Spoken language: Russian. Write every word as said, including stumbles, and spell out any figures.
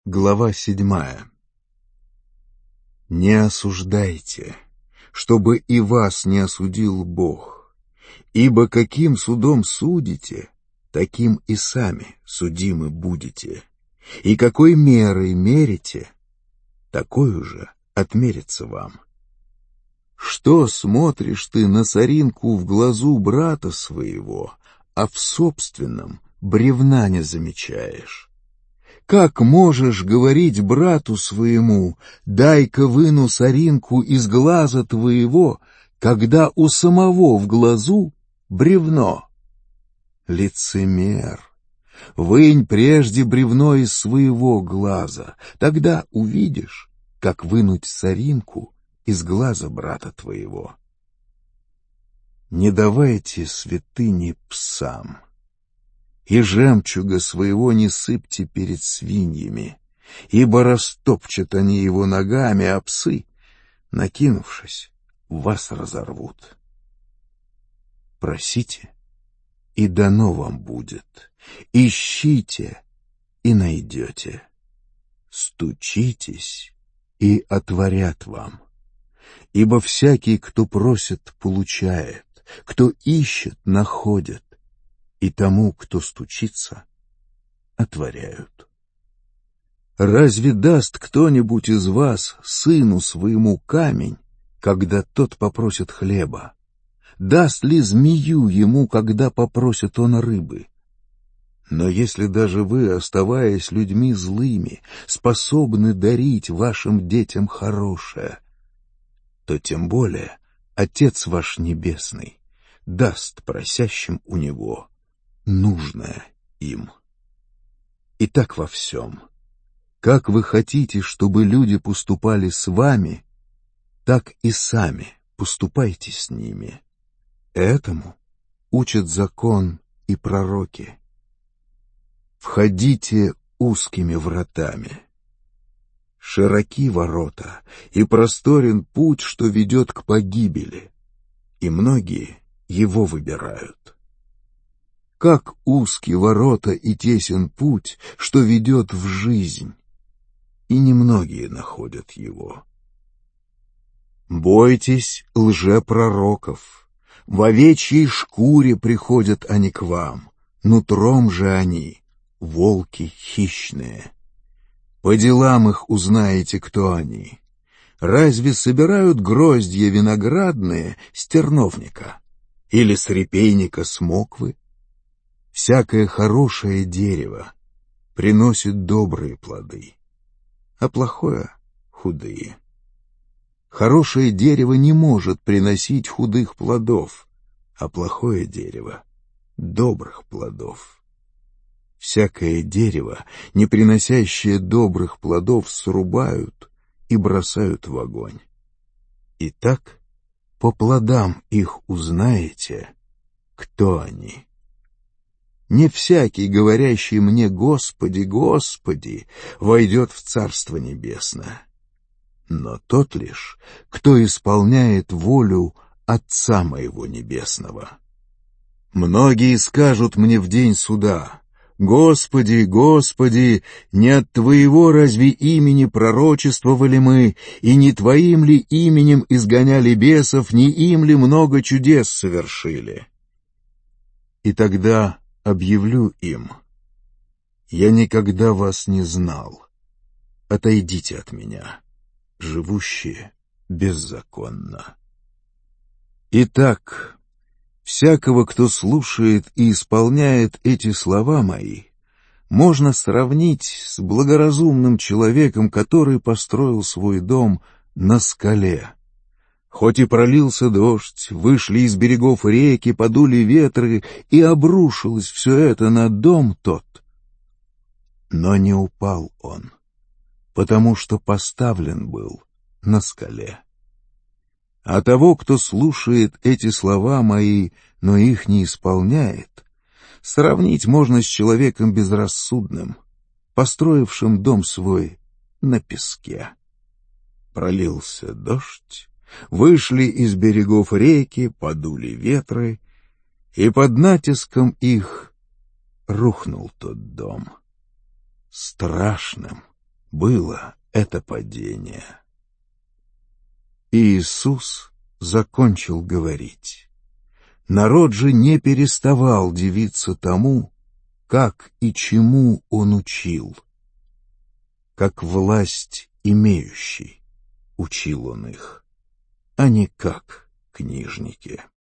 Глава седьмая. Не осуждайте, чтобы и вас не осудил Бог, ибо каким судом судите, таким и сами судимы будете, и какой мерой мерите, такой же отмерится вам. Что смотришь ты на соринку в глазу брата своего, а в собственном бревна не замечаешь? Как можешь говорить брату своему: дай-ка выну соринку из глаза твоего, когда у самого в глазу бревно? Лицемер, вынь прежде бревно из своего глаза, тогда увидишь, как вынуть соринку из глаза брата твоего. Не давайте святыни псам, и жемчуга своего не сыпьте перед свиньями, ибо растопчут они его ногами, а псы, накинувшись, вас разорвут. Просите, и дано вам будет, ищите, и найдете, стучитесь, и отворят вам. Ибо всякий, кто просит, получает, кто ищет, находит, и тому, кто стучится, отворяют. Разве даст кто-нибудь из вас сыну своему камень, когда тот попросит хлеба? Даст ли змею ему, когда попросит он рыбы? Но если даже вы, оставаясь людьми злыми, способны дарить вашим детям хорошее, то тем более Отец ваш Небесный даст просящим у Него нужное им. И так во всем. Как вы хотите, чтобы люди поступали с вами, так и сами поступайте с ними. Этому учат закон и пророки. Входите узкими вратами. Широки ворота, и просторен путь, что ведет к погибели, и многие его выбирают. Как узки ворота и тесен путь, что ведет в жизнь, и немногие находят его. Бойтесь лжепророков, в овечьей шкуре приходят они к вам, нутром же они волки хищные. По делам их узнаете, кто они. Разве собирают гроздья виноградные с терновника или с репейника смоквы? Всякое хорошее дерево приносит добрые плоды, а плохое — худые. Хорошее дерево не может приносить худых плодов, а плохое дерево — добрых плодов. Всякое дерево, не приносящее добрых плодов, срубают и бросают в огонь. Итак, по плодам их узнаете, кто они. Не всякий, говорящий мне: Господи, Господи, войдет в Царство Небесное, но тот лишь, кто исполняет волю Отца моего Небесного. Многие скажут мне в день суда: Господи, Господи, не от Твоего разве имени пророчествовали мы, и не Твоим ли именем изгоняли бесов, не им ли много чудес совершили? И тогда объявлю им: я никогда вас не знал. Отойдите от меня, живущие беззаконно. Итак, всякого, кто слушает и исполняет эти слова мои, можно сравнить с благоразумным человеком, который построил свой дом на скале. Хоть и пролился дождь, вышли из берегов реки, подули ветры, и обрушилось все это на дом тот, но не упал он, потому что поставлен был на скале. А того, кто слушает эти слова мои, но их не исполняет, сравнить можно с человеком безрассудным, построившим дом свой на песке. Пролился дождь, вышли из берегов реки, подули ветры, и под натиском их рухнул тот дом. Страшным было это падение. И Иисус закончил говорить. Народ же не переставал дивиться тому, как и чему он учил. Как власть имеющий учил он их, а не как книжники.